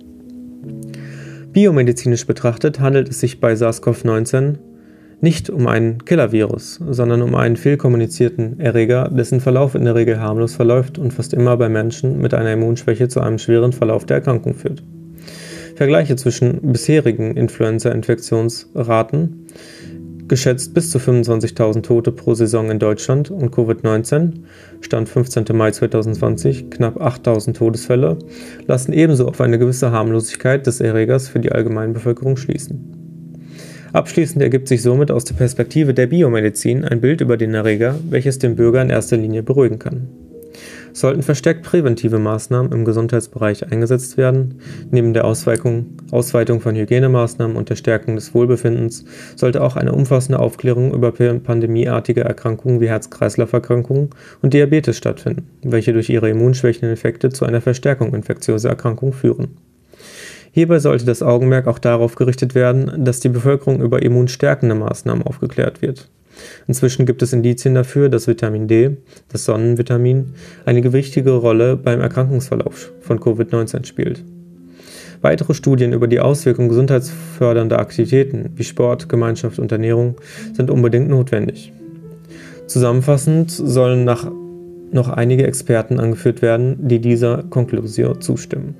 Biomedizinisch betrachtet handelt es sich bei SARS CoV neunzehn nicht um einen Killer-Virus, sondern um einen fehlkommunizierten Erreger, dessen Verlauf in der Regel harmlos verläuft und fast immer bei Menschen mit einer Immunschwäche zu einem schweren Verlauf der Erkrankung führt. Vergleiche zwischen bisherigen Influenza-Infektionsraten, geschätzt bis zu fünfundzwanzigtausend Tote pro Saison in Deutschland, und Covid neunzehn, Stand fünfzehnten Mai zweitausendzwanzig, knapp achttausend Todesfälle, lassen ebenso auf eine gewisse Harmlosigkeit des Erregers für die Allgemeinbevölkerung schließen. Abschließend ergibt sich somit aus der Perspektive der Biomedizin ein Bild über den Erreger, welches den Bürger in erster Linie beruhigen kann. Sollten verstärkt präventive Maßnahmen im Gesundheitsbereich eingesetzt werden, neben der Ausweitung, Ausweitung von Hygienemaßnahmen und der Stärkung des Wohlbefindens, sollte auch eine umfassende Aufklärung über pandemieartige Erkrankungen wie Herz-Kreislauf-Erkrankungen und Diabetes stattfinden, welche durch ihre immunschwächenden Effekte zu einer Verstärkung infektiöser Erkrankungen führen. Hierbei sollte das Augenmerk auch darauf gerichtet werden, dass die Bevölkerung über immunstärkende Maßnahmen aufgeklärt wird. Inzwischen gibt es Indizien dafür, dass Vitamin D, das Sonnenvitamin, eine gewichtige Rolle beim Erkrankungsverlauf von Covid neunzehn spielt. Weitere Studien über die Auswirkungen gesundheitsfördernder Aktivitäten wie Sport, Gemeinschaft und Ernährung sind unbedingt notwendig. Zusammenfassend sollen nach noch einige Experten angeführt werden, die dieser Konklusion zustimmen.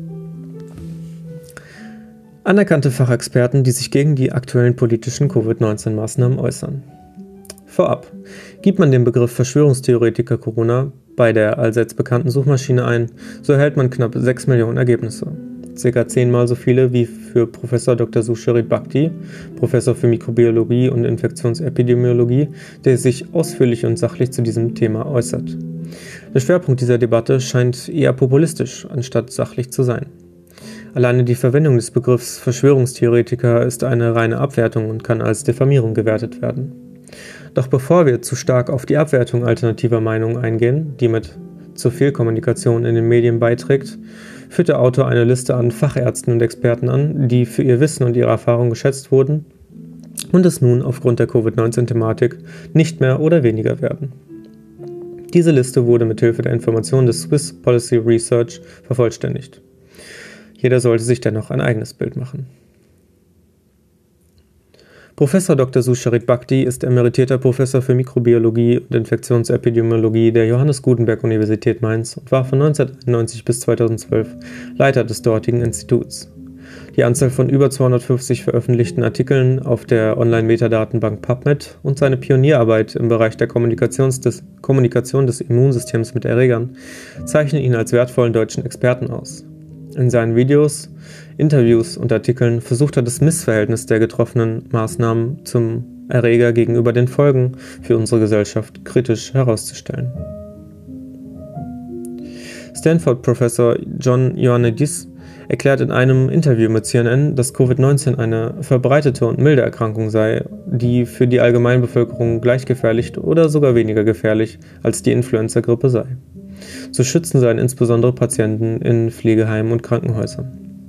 Anerkannte Fachexperten, die sich gegen die aktuellen politischen Covid neunzehn Maßnahmen äußern. Vorab: Gibt man den Begriff Verschwörungstheoretiker Corona bei der allseits bekannten Suchmaschine ein, so erhält man knapp sechs Millionen Ergebnisse. Circa zehnmal so viele wie für Professor Doktor Susharit Bhakdi, Professor für Mikrobiologie und Infektionsepidemiologie, der sich ausführlich und sachlich zu diesem Thema äußert. Der Schwerpunkt dieser Debatte scheint eher populistisch, anstatt sachlich zu sein. Alleine die Verwendung des Begriffs Verschwörungstheoretiker ist eine reine Abwertung und kann als Diffamierung gewertet werden. Doch bevor wir zu stark auf die Abwertung alternativer Meinungen eingehen, die mit zur Fehlkommunikation in den Medien beiträgt, führt der Autor eine Liste an Fachärzten und Experten an, die für ihr Wissen und ihre Erfahrung geschätzt wurden und es nun aufgrund der Covid neunzehn Thematik nicht mehr oder weniger werden. Diese Liste wurde mit Hilfe der Informationen des Swiss Policy Research vervollständigt. Jeder sollte sich dennoch ein eigenes Bild machen. Professor Doktor Susharit Bhakdi ist emeritierter Professor für Mikrobiologie und Infektionsepidemiologie der Johannes Gutenberg Universität Mainz und war von neunzehnhunderteinundneunzig bis zweitausendzwölf Leiter des dortigen Instituts. Die Anzahl von über zweihundertfünfzig veröffentlichten Artikeln auf der Online-Metadatenbank PubMed und seine Pionierarbeit im Bereich der Kommunikations des, Kommunikation des Immunsystems mit Erregern zeichnen ihn als wertvollen deutschen Experten aus. In seinen Videos, Interviews und Artikeln versucht er das Missverhältnis der getroffenen Maßnahmen zum Erreger gegenüber den Folgen für unsere Gesellschaft kritisch herauszustellen. Stanford-Professor John Ioannidis erklärt in einem Interview mit C N N, dass Covid neunzehn eine verbreitete und milde Erkrankung sei, die für die Allgemeinbevölkerung gleich gefährlich oder sogar weniger gefährlich als die Influenza-Grippe sei. Zu schützen seien insbesondere Patienten in Pflegeheimen und Krankenhäusern.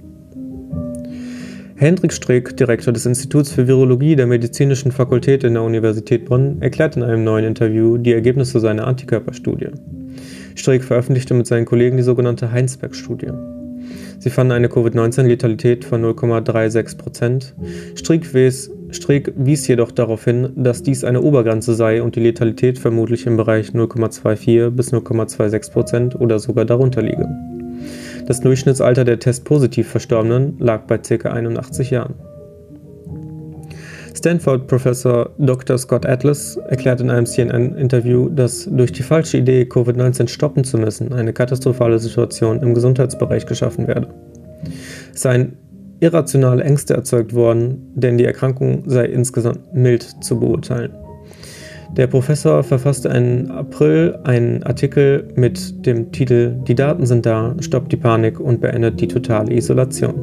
Hendrik Streeck, Direktor des Instituts für Virologie der Medizinischen Fakultät in der Universität Bonn, erklärt in einem neuen Interview die Ergebnisse seiner Antikörperstudie. Streeck veröffentlichte mit seinen Kollegen die sogenannte Heinsberg-Studie. Sie fanden eine Covid neunzehn Letalität von null Komma sechsunddreißig Prozent. Streeck wies, Streeck wies jedoch darauf hin, dass dies eine Obergrenze sei und die Letalität vermutlich im Bereich null Komma vierundzwanzig bis null Komma sechsundzwanzig Prozent oder sogar darunter liege. Das Durchschnittsalter der testpositiv Verstorbenen lag bei ca. einundachtzig Jahren. Stanford-Professor Doktor Scott Atlas erklärt in einem C N N-Interview, dass durch die falsche Idee, Covid neunzehn stoppen zu müssen, eine katastrophale Situation im Gesundheitsbereich geschaffen werde. Es seien irrationale Ängste erzeugt worden, denn die Erkrankung sei insgesamt mild zu beurteilen. Der Professor verfasste im April einen Artikel mit dem Titel „Die Daten sind da, stoppt die Panik und beendet die totale Isolation".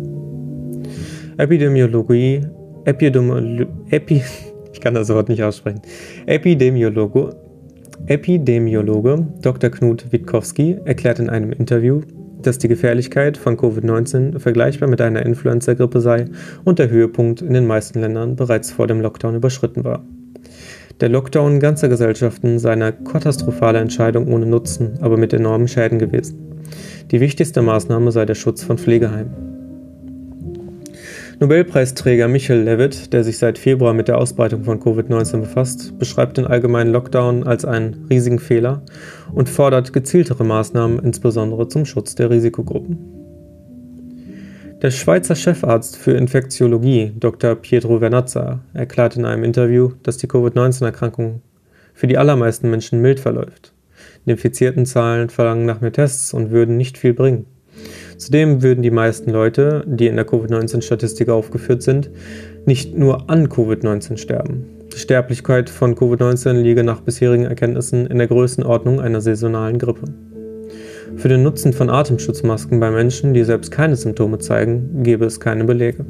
Epidemiologie Epidemiolo Epi ich kann das Wort nicht aussprechen. Epidemiologe, Epidemiologe Doktor Knut Witkowski erklärt in einem Interview, dass die Gefährlichkeit von Covid neunzehn vergleichbar mit einer Influenza-Grippe sei und der Höhepunkt in den meisten Ländern bereits vor dem Lockdown überschritten war. Der Lockdown ganzer Gesellschaften sei eine katastrophale Entscheidung ohne Nutzen, aber mit enormen Schäden gewesen. Die wichtigste Maßnahme sei der Schutz von Pflegeheimen. Nobelpreisträger Michel Levitt, der sich seit Februar mit der Ausbreitung von Covid neunzehn befasst, beschreibt den allgemeinen Lockdown als einen riesigen Fehler und fordert gezieltere Maßnahmen, insbesondere zum Schutz der Risikogruppen. Der Schweizer Chefarzt für Infektiologie, Doktor Pietro Vernazza, erklärt in einem Interview, dass die Covid neunzehn Erkrankung für die allermeisten Menschen mild verläuft. Die infizierten Zahlen verlangen nach mehr Tests und würden nicht viel bringen. Zudem würden die meisten Leute, die in der Covid neunzehn Statistik aufgeführt sind, nicht nur an Covid neunzehn sterben. Die Sterblichkeit von Covid neunzehn liege nach bisherigen Erkenntnissen in der Größenordnung einer saisonalen Grippe. Für den Nutzen von Atemschutzmasken bei Menschen, die selbst keine Symptome zeigen, gäbe es keine Belege.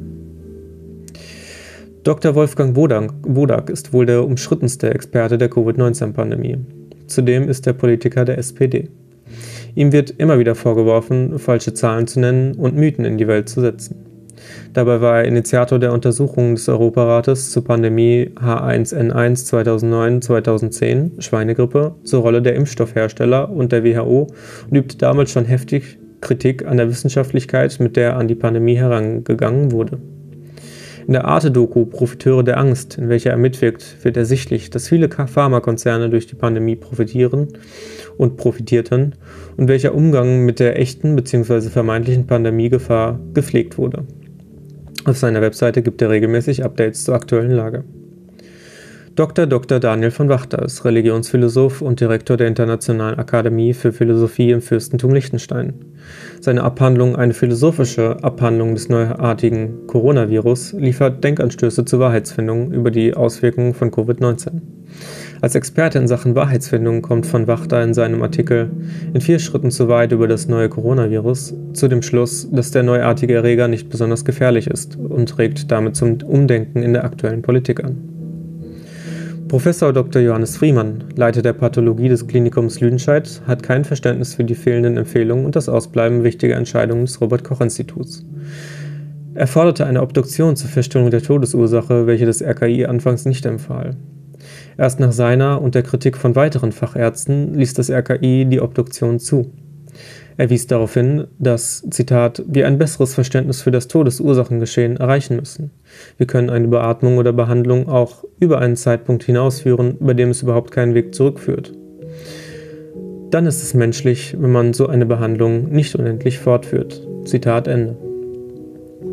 Doktor Wolfgang Wodak ist wohl der umstrittenste Experte der Covid neunzehn Pandemie. Zudem ist er Politiker der S P D. Ihm wird immer wieder vorgeworfen, falsche Zahlen zu nennen und Mythen in die Welt zu setzen. Dabei war er Initiator der Untersuchungen des Europarates zur Pandemie H eins N eins zweitausendneun zweitausendzehn, Schweinegrippe, zur Rolle der Impfstoffhersteller und der W H O und übte damals schon heftig Kritik an der Wissenschaftlichkeit, mit der an die Pandemie herangegangen wurde. In der Arte-Doku Profiteure der Angst, in welcher er mitwirkt, wird ersichtlich, dass viele Pharmakonzerne durch die Pandemie profitieren und profitierten und welcher Umgang mit der echten bzw. vermeintlichen Pandemiegefahr gepflegt wurde. Auf seiner Webseite gibt er regelmäßig Updates zur aktuellen Lage. Doktor Doktor Daniel von Wachter ist Religionsphilosoph und Direktor der Internationalen Akademie für Philosophie im Fürstentum Liechtenstein. Seine Abhandlung „Eine philosophische Abhandlung des neuartigen Coronavirus" liefert Denkanstöße zur Wahrheitsfindung über die Auswirkungen von Covid neunzehn. Als Experte in Sachen Wahrheitsfindung kommt von Wachter in seinem Artikel „In vier Schritten zur Wahrheit über das neue Coronavirus" zu dem Schluss, dass der neuartige Erreger nicht besonders gefährlich ist und regt damit zum Umdenken in der aktuellen Politik an. Professor Doktor Johannes Friemann, Leiter der Pathologie des Klinikums Lüdenscheid, hat kein Verständnis für die fehlenden Empfehlungen und das Ausbleiben wichtiger Entscheidungen des Robert-Koch-Instituts. Er forderte eine Obduktion zur Feststellung der Todesursache, welche das R K I anfangs nicht empfahl. Erst nach seiner und der Kritik von weiteren Fachärzten ließ das R K I die Obduktion zu. Er wies darauf hin, dass, Zitat, wir ein besseres Verständnis für das Todesursachengeschehen erreichen müssen. Wir können eine Beatmung oder Behandlung auch über einen Zeitpunkt hinausführen, bei dem es überhaupt keinen Weg zurückführt. Dann ist es menschlich, wenn man so eine Behandlung nicht unendlich fortführt. Zitat Ende.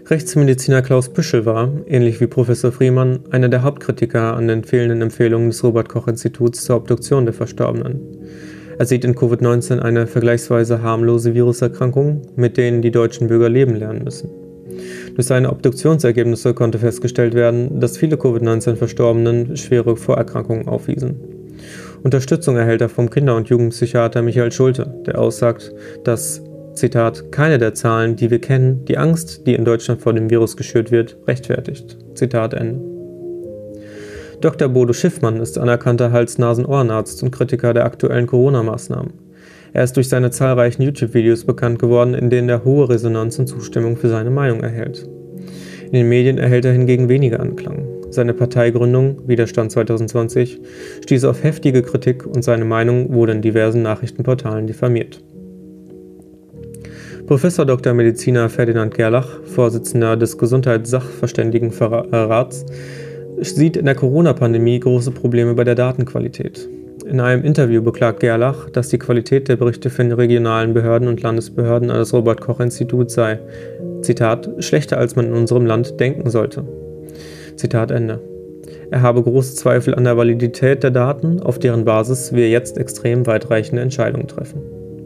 Rechtsmediziner Klaus Büschel war, ähnlich wie Professor Friemann, einer der Hauptkritiker an den fehlenden Empfehlungen des Robert-Koch-Instituts zur Obduktion der Verstorbenen. Er sieht in Covid neunzehn eine vergleichsweise harmlose Viruserkrankung, mit denen die deutschen Bürger leben lernen müssen. Durch seine Obduktionsergebnisse konnte festgestellt werden, dass viele Covid neunzehn Verstorbenen schwere Vorerkrankungen aufwiesen. Unterstützung erhält er vom Kinder- und Jugendpsychiater Michael Schulte, der aussagt, dass, Zitat, keine der Zahlen, die wir kennen, die Angst, die in Deutschland vor dem Virus geschürt wird, rechtfertigt. Zitat Ende. Doktor Bodo Schiffmann ist anerkannter Hals-Nasen-Ohrenarzt und Kritiker der aktuellen Corona-Maßnahmen. Er ist durch seine zahlreichen YouTube-Videos bekannt geworden, in denen er hohe Resonanz und Zustimmung für seine Meinung erhält. In den Medien erhält er hingegen weniger Anklang. Seine Parteigründung, Widerstand zwanzig zwanzig, stieß auf heftige Kritik und seine Meinung wurde in diversen Nachrichtenportalen diffamiert. Professor Doktor Mediziner Ferdinand Gerlach, Vorsitzender des Gesundheitssachverständigenrats, sieht in der Corona-Pandemie große Probleme bei der Datenqualität. In einem Interview beklagt Gerlach, dass die Qualität der Berichte von regionalen Behörden und Landesbehörden an das Robert-Koch-Institut sei, Zitat, schlechter als man in unserem Land denken sollte. Zitat Ende. Er habe große Zweifel an der Validität der Daten, auf deren Basis wir jetzt extrem weitreichende Entscheidungen treffen.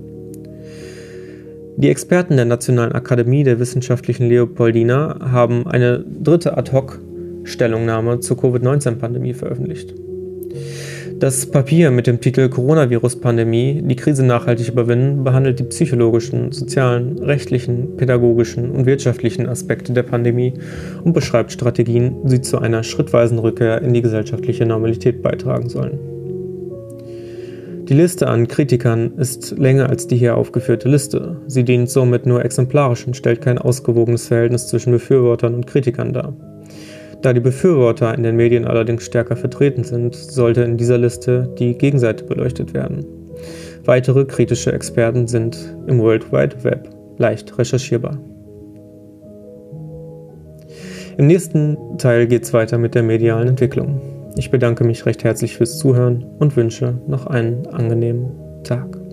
Die Experten der Nationalen Akademie der Wissenschaftlichen Leopoldina haben eine dritte Ad-hoc-Stellungnahme zur Covid neunzehn Pandemie veröffentlicht. Das Papier mit dem Titel Coronavirus-Pandemie, die Krise nachhaltig überwinden, behandelt die psychologischen, sozialen, rechtlichen, pädagogischen und wirtschaftlichen Aspekte der Pandemie und beschreibt Strategien, die zu einer schrittweisen Rückkehr in die gesellschaftliche Normalität beitragen sollen. Die Liste an Kritikern ist länger als die hier aufgeführte Liste. Sie dient somit nur exemplarisch und stellt kein ausgewogenes Verhältnis zwischen Befürwortern und Kritikern dar. Da die Befürworter in den Medien allerdings stärker vertreten sind, sollte in dieser Liste die Gegenseite beleuchtet werden. Weitere kritische Experten sind im World Wide Web leicht recherchierbar. Im nächsten Teil geht es weiter mit der medialen Entwicklung. Ich bedanke mich recht herzlich fürs Zuhören und wünsche noch einen angenehmen Tag.